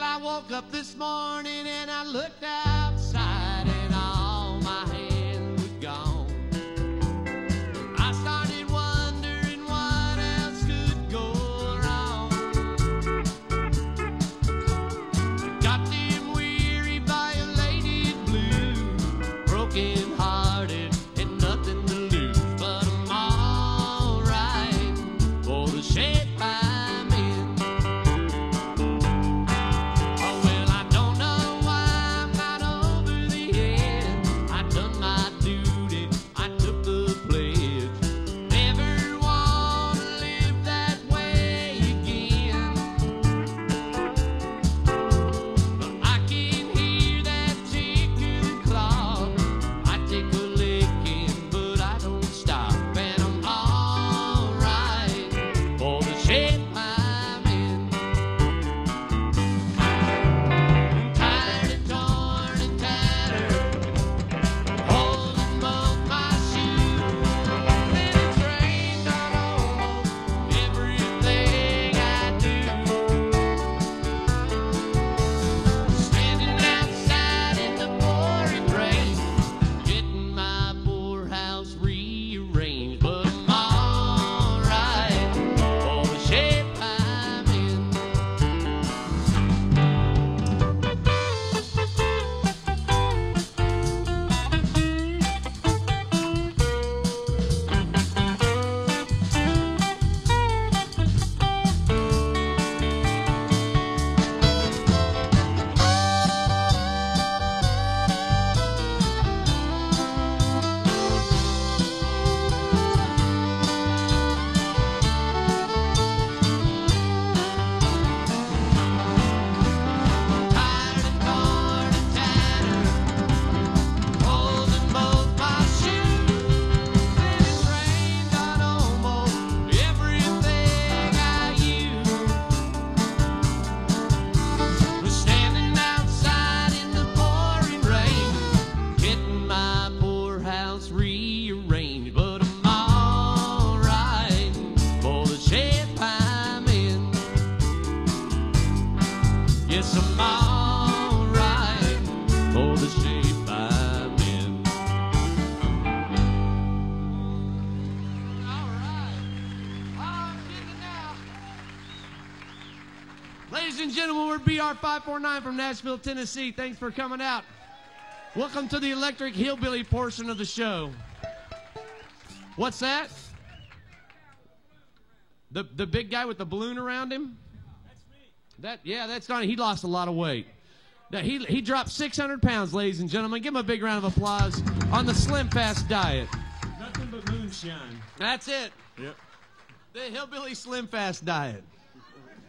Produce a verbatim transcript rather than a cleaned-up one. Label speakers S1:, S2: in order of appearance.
S1: I woke up this morning and I looked outside and all my hands were gone. I started wondering what else could go wrong. Got them weary by a lady in blue, broken hearted and nothing to lose. But I'm alright for the shape I'm in. Rearranged, but I'm alright for the shape I'm in. Yes, I'm alright for the shape I'm in. Alright. Oh, I'm getting it now. Ladies and gentlemen, we're B R five four nine from Nashville, Tennessee. Thanks for coming out. Welcome to the Electric Hillbilly portion of the show. What's that? The the big guy with the balloon around him? That's me. That yeah, that's not. He lost a lot of weight. That he he dropped six hundred pounds, ladies and gentlemen. Give him a big round of applause on the Slim Fast diet.
S2: Nothing but moonshine.
S1: That's it.
S2: Yep.
S1: The Hillbilly Slim Fast diet.